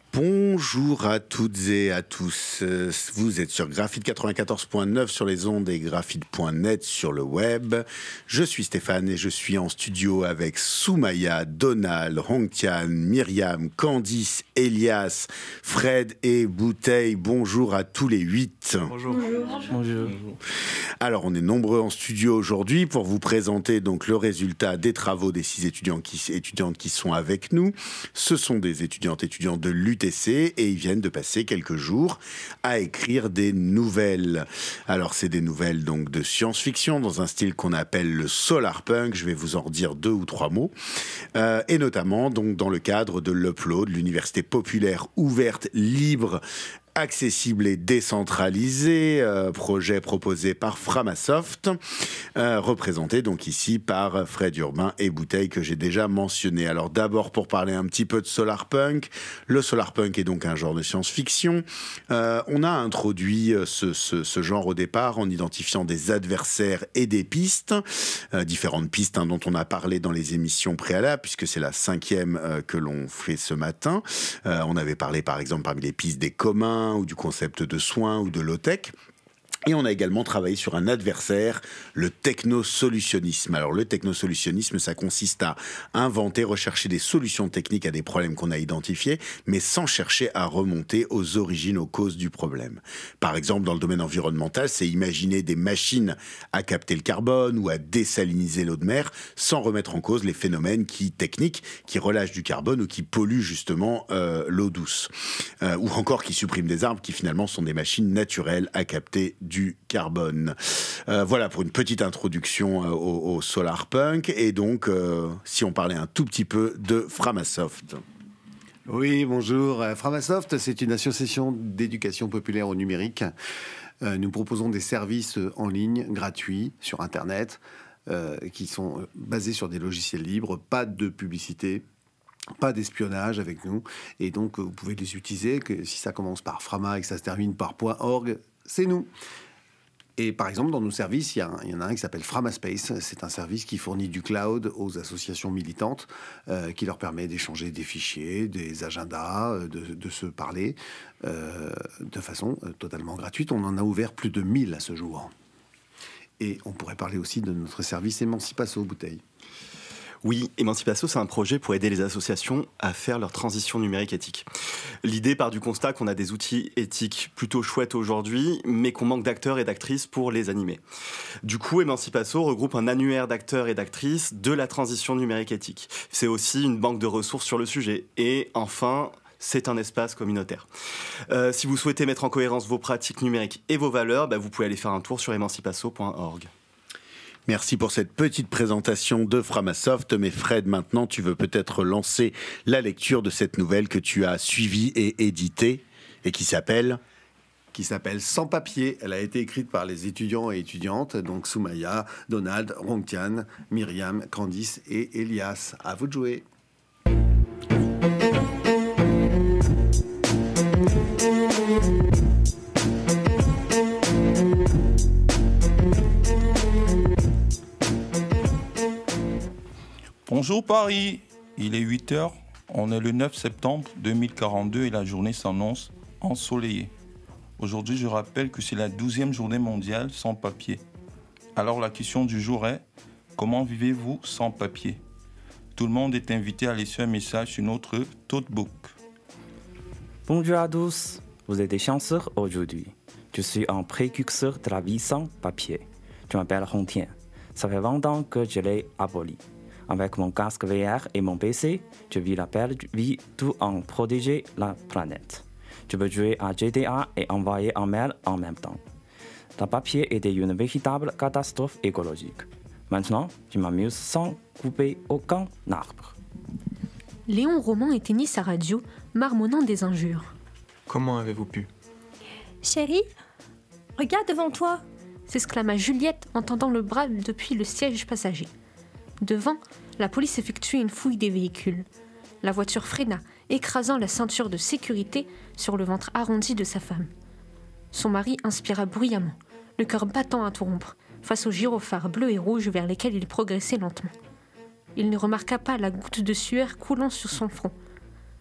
Bonjour à toutes et à tous. Vous êtes sur Graphite 94.9 sur les ondes et graphite.net sur le web. Je suis Stéphane et je suis en studio avec Soumaya, Donald, Hongtian, Myriam, Candice, Elias, Fred et Bouteille. Bonjour à tous les 8. Bonjour. Bonjour. Alors, on est nombreux en studio aujourd'hui pour vous présenter donc le résultat des travaux des 6 étudiantes qui sont avec nous. Ce sont des étudiants de l'UTC et ils viennent de passer quelques jours à écrire des nouvelles. Alors, c'est des nouvelles donc de science-fiction dans un style qu'on appelle le solarpunk. Je vais vous en redire 2 ou 3 mots. Et notamment donc dans le cadre de l'Upload, l'université populaire ouverte, libre, accessible et décentralisé, projet proposé par Framasoft, représenté donc ici par Fred Urbain et Bouteille que j'ai déjà mentionné. Alors d'abord pour parler un petit peu de solarpunk, le solarpunk est donc un genre de science-fiction. On a introduit ce genre au départ en identifiant des adversaires et des pistes, différentes pistes dont on a parlé dans les émissions préalables puisque c'est la 5e que l'on fait ce matin. On avait parlé par exemple parmi les pistes des communs ou du concept de soins ou de low-tech. Et on a également travaillé sur un adversaire, le technosolutionnisme. Alors le technosolutionnisme, ça consiste à inventer, rechercher des solutions techniques à des problèmes qu'on a identifiés, mais sans chercher à remonter aux origines, aux causes du problème. Par exemple, dans le domaine environnemental, c'est imaginer des machines à capter le carbone ou à désaliniser l'eau de mer, sans remettre en cause les phénomènes techniques qui relâchent du carbone ou qui polluent justement l'eau douce. Ou encore qui suppriment des arbres qui finalement sont des machines naturelles à capter du carbone. Voilà pour une petite introduction au solarpunk. Et donc, si on parlait un tout petit peu de Framasoft. Oui, bonjour. Framasoft, c'est une association d'éducation populaire au numérique. Nous proposons des services en ligne gratuits sur Internet qui sont basés sur des logiciels libres, pas de publicité, pas d'espionnage avec nous. Et donc, vous pouvez les utiliser. Que si ça commence par Frama et que ça se termine par .org, c'est nous. Et par exemple, dans nos services, il y en a un qui s'appelle Framaspace. C'est un service qui fournit du cloud aux associations militantes, qui leur permet d'échanger des fichiers, des agendas, de se parler de façon totalement gratuite. On en a ouvert plus de 1000 à ce jour. Et on pourrait parler aussi de notre service Emancipasso Bouteille. Oui, Emancipasso, c'est un projet pour aider les associations à faire leur transition numérique éthique. L'idée part du constat qu'on a des outils éthiques plutôt chouettes aujourd'hui, mais qu'on manque d'acteurs et d'actrices pour les animer. Du coup, Emancipasso regroupe un annuaire d'acteurs et d'actrices de la transition numérique éthique. C'est aussi une banque de ressources sur le sujet. Et enfin, c'est un espace communautaire. Si vous souhaitez mettre en cohérence vos pratiques numériques et vos valeurs, vous pouvez aller faire un tour sur emancipasso.org. Merci pour cette petite présentation de Framasoft. Mais Fred, maintenant, tu veux peut-être lancer la lecture de cette nouvelle que tu as suivie et éditée et qui s'appelle Sans papier. Elle a été écrite par les étudiants et étudiantes, donc Soumaya, Donald, Hongtian, Myriam, Candice et Elias. À vous de jouer. Bonjour Paris, il est 8h, on est le 9 septembre 2042 et la journée s'annonce ensoleillée. Aujourd'hui, je rappelle que c'est la 12e journée mondiale sans papier. Alors la question du jour est, comment vivez-vous sans papier ? Tout le monde est invité à laisser un message sur notre Totebook. Bonjour à tous, vous êtes des chanceux aujourd'hui. Je suis un précurseur de la vie sans papier. Je m'appelle Hongtian. Ça fait 20 ans que je l'ai aboli. Avec mon casque VR et mon PC, je vis la belle vie tout en protégeant la planète. Je peux jouer à GTA et envoyer un mail en même temps. Le papier était une véritable catastrophe écologique. Maintenant, je m'amuse sans couper aucun arbre. Léon Roman éteignit sa radio, marmonnant des injures. Comment avez-vous pu ? Chérie, regarde devant toi, s'exclama Juliette en tendant le bras depuis le siège passager. Devant, la police effectuait une fouille des véhicules. La voiture freina, écrasant la ceinture de sécurité sur le ventre arrondi de sa femme. Son mari inspira bruyamment, le cœur battant à tout rompre, face aux gyrophares bleus et rouges vers lesquels il progressait lentement. Il ne remarqua pas la goutte de sueur coulant sur son front.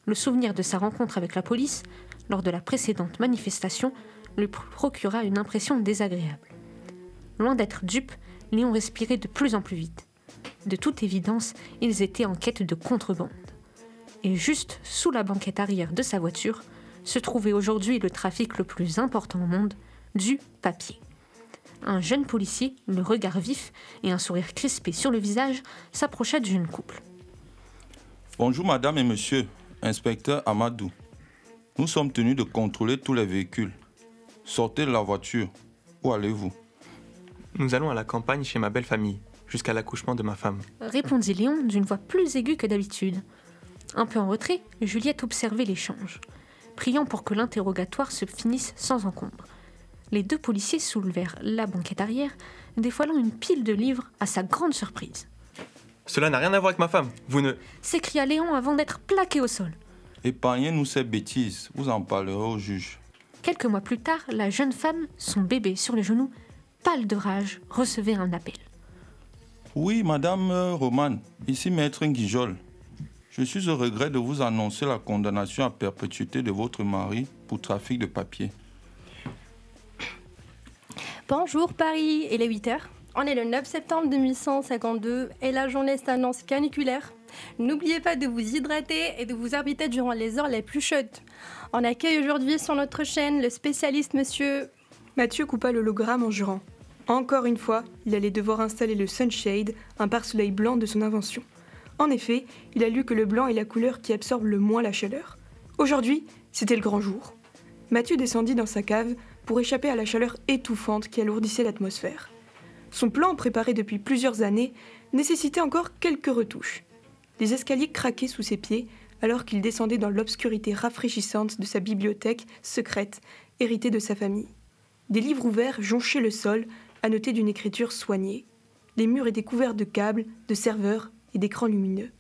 Le souvenir de sa rencontre avec la police, lors de la précédente manifestation, lui procura une impression désagréable. Loin d'être dupes, Léon respirait de plus en plus vite. De toute évidence, ils étaient en quête de contrebande. Et juste sous la banquette arrière de sa voiture, se trouvait aujourd'hui le trafic le plus important au monde, du papier. Un jeune policier, le regard vif et un sourire crispé sur le visage, s'approcha du jeune couple. Bonjour madame et monsieur, inspecteur Amadou. Nous sommes tenus de contrôler tous les véhicules. Sortez de la voiture. Où allez-vous? Nous allons à la campagne chez ma belle famille, jusqu'à l'accouchement de ma femme. Répondit Léon d'une voix plus aiguë que d'habitude. Un peu en retrait, Juliette observait l'échange, priant pour que l'interrogatoire se finisse sans encombre. Les deux policiers soulevèrent la banquette arrière, dévoilant une pile de livres à sa grande surprise. Cela n'a rien à voir avec ma femme, vous ne... S'écria Léon avant d'être plaqué au sol. Épargnez-nous ces bêtises, vous en parlerez au juge. Quelques mois plus tard, la jeune femme, son bébé sur le genou, pâle de rage, recevait un appel. Oui, madame Romane, ici maître Nguijol. Je suis au regret de vous annoncer la condamnation à perpétuité de votre mari pour trafic de papier. Bonjour Paris, il est 8h. On est le 9 septembre 2152 et la journée s'annonce caniculaire. N'oubliez pas de vous hydrater et de vous abriter durant les heures les plus chaudes. On accueille aujourd'hui sur notre chaîne le spécialiste monsieur... Mathieu coupa l'hologramme en jurant. Encore une fois, il allait devoir installer le Sunshade, un pare-soleil blanc de son invention. En effet, il a lu que le blanc est la couleur qui absorbe le moins la chaleur. Aujourd'hui, c'était le grand jour. Mathieu descendit dans sa cave pour échapper à la chaleur étouffante qui alourdissait l'atmosphère. Son plan, préparé depuis plusieurs années, nécessitait encore quelques retouches. Les escaliers craquaient sous ses pieds alors qu'il descendait dans l'obscurité rafraîchissante de sa bibliothèque secrète, héritée de sa famille. Des livres ouverts jonchaient le sol, annotés d'une écriture soignée. Les murs étaient couverts de câbles, de serveurs et d'écrans lumineux.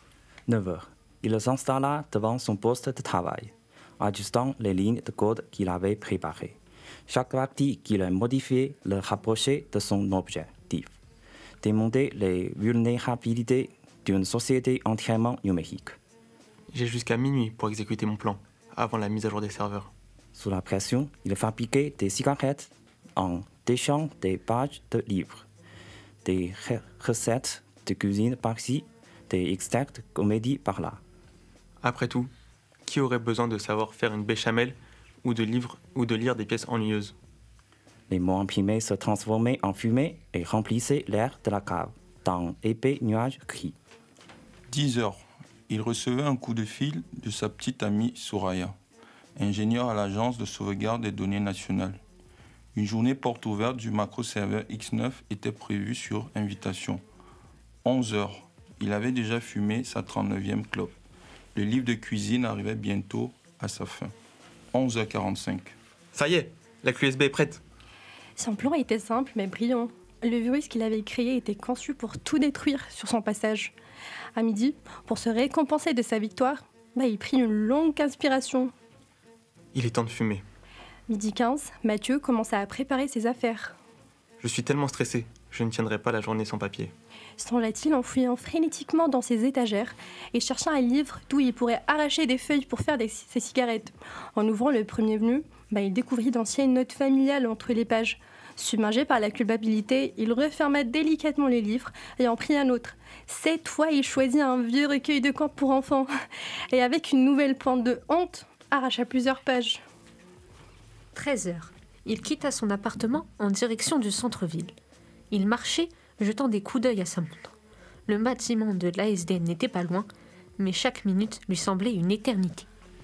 9 heures. Il s'installa devant son poste de travail, ajustant les lignes de code qu'il avait préparées. Chaque partie qu'il a modifiée le rapprochait de son objectif, démonter les vulnérabilités d'une société entièrement numérique. J'ai jusqu'à minuit pour exécuter mon plan, avant la mise à jour des serveurs. Sous la pression, il fabriquait des cigarettes en déchant des pages de livres, des recettes de cuisine par-ci, des extracts de comédie par-là. Après tout, qui aurait besoin de savoir faire une béchamel ou de lire des pièces ennuyeuses? Les mots imprimés se transformaient en fumée et remplissaient l'air de la cave, dans épais nuages gris. 10 heures. Il recevait un coup de fil de sa petite amie Soraya, ingénieure à l'agence de sauvegarde des données nationales. Une journée porte ouverte du macro-serveur X9 était prévue sur invitation. 11 heures. Il avait déjà fumé sa 39e clope. Le livre de cuisine arrivait bientôt à sa fin. 11h45. Ça y est, la clé USB est prête. Son plan était simple mais brillant. Le virus qu'il avait créé était conçu pour tout détruire sur son passage. À midi, pour se récompenser de sa victoire, il prit une longue inspiration. Il est temps de fumer. Midi 15, Mathieu commença à préparer ses affaires. Je suis tellement stressé, je ne tiendrai pas la journée sans papier. Sembla-t-il en fouillant frénétiquement dans ses étagères et cherchant un livre d'où il pourrait arracher des feuilles pour faire ses cigarettes. En ouvrant le premier venu, il découvrit d'anciennes notes familiales entre les pages. Submergé par la culpabilité, il referma délicatement les livres et en prit un autre. Cette fois, il choisit un vieux recueil de contes pour enfants et avec une nouvelle pointe de honte, arracha plusieurs pages. 13 heures. Il quitta son appartement en direction du centre-ville. Il marchait, jetant des coups d'œil à sa montre. Le bâtiment de l'ASDN n'était pas loin, mais chaque minute lui semblait une éternité.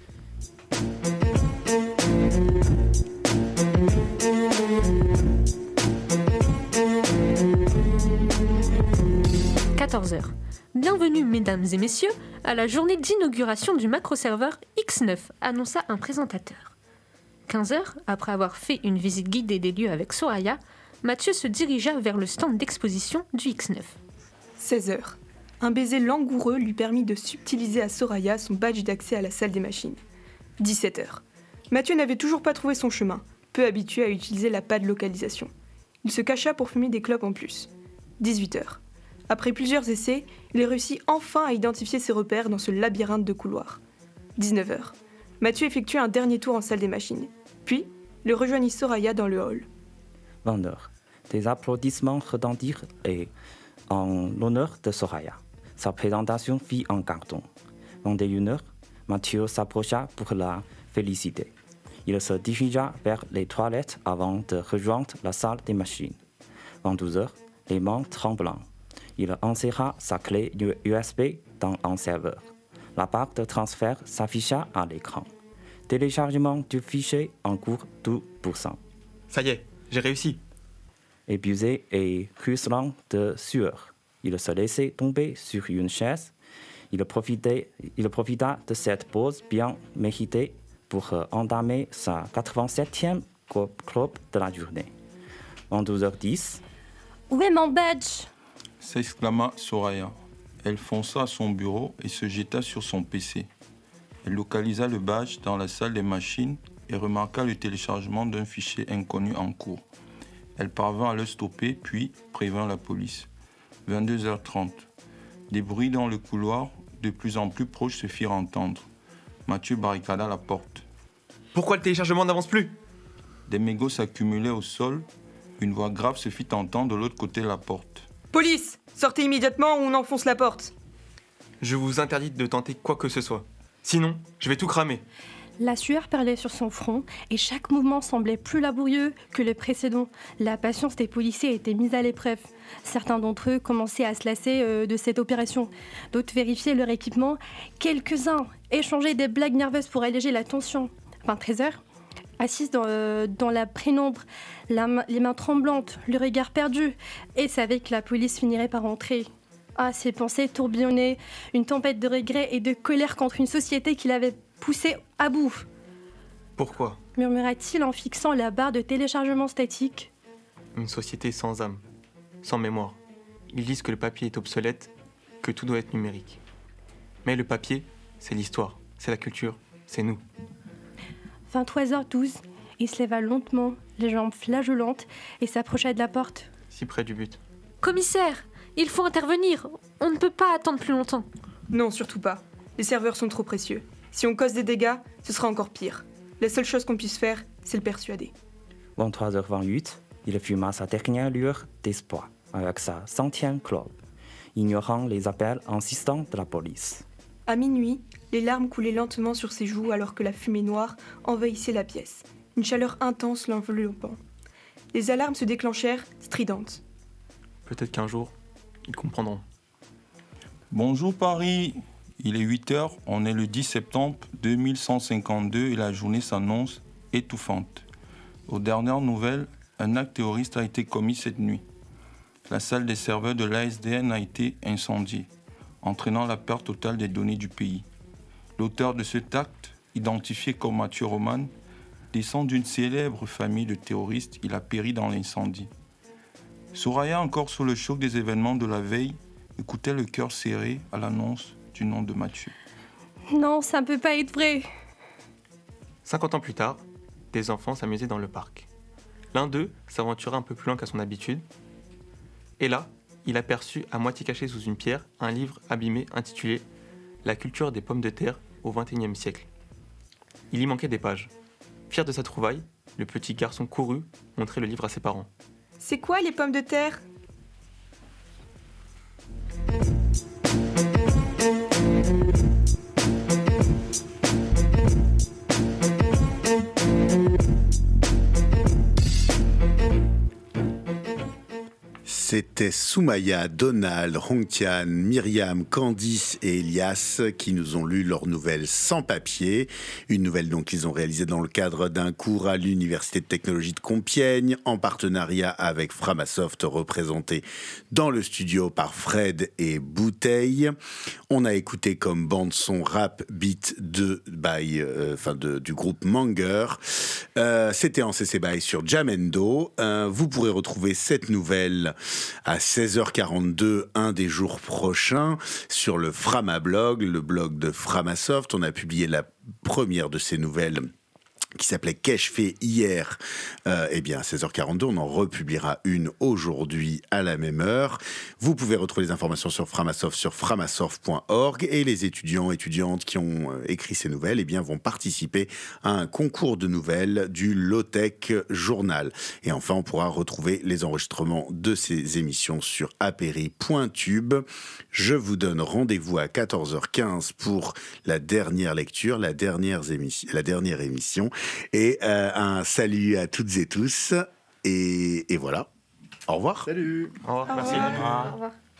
« 14 heures. Bienvenue, mesdames et messieurs, à la journée d'inauguration du macro-serveur X9, annonça un présentateur. 15 heures, après avoir fait une visite guidée des lieux avec Soraya, Mathieu se dirigea vers le stand d'exposition du X9. 16 heures. Un baiser langoureux lui permit de subtiliser à Soraya son badge d'accès à la salle des machines. 17 heures. Mathieu n'avait toujours pas trouvé son chemin, peu habitué à utiliser la pad localisation. Il se cacha pour fumer des clopes en plus. 18 heures. Après plusieurs essais, il réussit enfin à identifier ses repères dans ce labyrinthe de couloirs. 19h. Mathieu effectue un dernier tour en salle des machines. Puis, le rejoignit Soraya dans le hall. 20h. Des applaudissements retentirent et en l'honneur de Soraya. Sa présentation fit en carton. 21h, Mathieu s'approcha pour la féliciter. Il se dirigea vers les toilettes avant de rejoindre la salle des machines. 22h, les mains tremblantes. Il inséra sa clé USB dans un serveur. La barre de transfert s'afficha à l'écran. Téléchargement du fichier en cours 12%. Ça y est, j'ai réussi. Épuisé et ruisselant de sueur, il se laissait tomber sur une chaise. Il profita de cette pause bien méritée pour entamer sa 87e clope de la journée. En 12h10, Où est mon badge? S'exclama Soraya. Elle fonça à son bureau et se jeta sur son PC. Elle localisa le badge dans la salle des machines et remarqua le téléchargement d'un fichier inconnu en cours. Elle parvint à le stopper, puis prévint la police. 22h30. Des bruits dans le couloir de plus en plus proches se firent entendre. Mathieu barricada la porte. Pourquoi le téléchargement n'avance plus? Des mégots s'accumulaient au sol. Une voix grave se fit entendre de l'autre côté de la porte. Police! Sortez immédiatement ou on enfonce la porte. Je vous interdis de tenter quoi que ce soit. Sinon, je vais tout cramer. La sueur perlait sur son front et chaque mouvement semblait plus laborieux que le précédent. La patience des policiers était mise à l'épreuve. Certains d'entre eux commençaient à se lasser de cette opération. D'autres vérifiaient leur équipement. Quelques-uns échangeaient des blagues nerveuses pour alléger la tension. 23h, assise dans la pénombre, les mains tremblantes, le regard perdu, et savait que la police finirait par entrer. Ah, ses pensées tourbillonnaient, une tempête de regrets et de colère contre une société qui l'avait poussé à bout. Pourquoi? Murmura-t-il en fixant la barre de téléchargement statique. Une société sans âme, sans mémoire. Ils disent que le papier est obsolète, que tout doit être numérique. Mais le papier, c'est l'histoire, c'est la culture, c'est nous. 23h12, il se leva lentement, les jambes flageolantes, et s'approcha de la porte. Si près du but. Commissaire, il faut intervenir. On ne peut pas attendre plus longtemps. Non, surtout pas. Les serveurs sont trop précieux. Si on cause des dégâts, ce sera encore pire. La seule chose qu'on puisse faire, c'est le persuader. 23h28, il fuma sa dernière lueur d'espoir avec sa 100e clope, ignorant les appels insistants de la police. À minuit, les larmes coulaient lentement sur ses joues alors que la fumée noire envahissait la pièce. Une chaleur intense l'enveloppant. Les alarmes se déclenchèrent, stridentes. Peut-être qu'un jour, ils comprendront. Bonjour Paris, il est 8h, on est le 10 septembre 2152 et la journée s'annonce étouffante. Aux dernières nouvelles, un acte terroriste a été commis cette nuit. La salle des serveurs de l'ASDN a été incendiée, entraînant la perte totale des données du pays. L'auteur de cet acte, identifié comme Mathieu Roman, descend d'une célèbre famille de terroristes, il a péri dans l'incendie. Soraya, encore sous le choc des événements de la veille, écoutait le cœur serré à l'annonce du nom de Mathieu. Non, ça ne peut pas être vrai. 50 ans plus tard, des enfants s'amusaient dans le parc. L'un d'eux s'aventura un peu plus loin qu'à son habitude. Et là, il aperçut, à moitié caché sous une pierre, un livre abîmé intitulé « La culture des pommes de terre au XXIe siècle ». Il y manquait des pages. Fier de sa trouvaille, le petit garçon courut montrer le livre à ses parents. « C'est quoi les pommes de terre ?» C'était Soumaya, Donald, Hongtian, Myriam, Candice et Elias qui nous ont lu leur nouvelle Sans papier. Une nouvelle donc qu'ils ont réalisée dans le cadre d'un cours à l'Université de technologie de Compiègne en partenariat avec Framasoft, représenté dans le studio par Fred et Bouteille. On a écouté comme bande son rap beat du groupe Manger. C'était en CC BY sur Jamendo. Vous pourrez retrouver cette nouvelle à 16h42 un des jours prochains sur le Framablog, le blog de Framasoft. On a publié la première de ces nouvelles qui s'appelait Qu'ai-je fait hier eh bien, à 16h42, on en republiera une aujourd'hui à la même heure. Vous pouvez retrouver les informations sur Framasoft sur framasoft.org et les étudiantes qui ont écrit ces nouvelles eh bien, vont participer à un concours de nouvelles du Low-Tech Journal. Et enfin, on pourra retrouver les enregistrements de ces émissions sur apéri.tube. Je vous donne rendez-vous à 14h15 pour la dernière lecture, la dernière émission. Et un salut à toutes et tous. Et voilà. Au revoir. Salut. Au revoir, merci. Au revoir.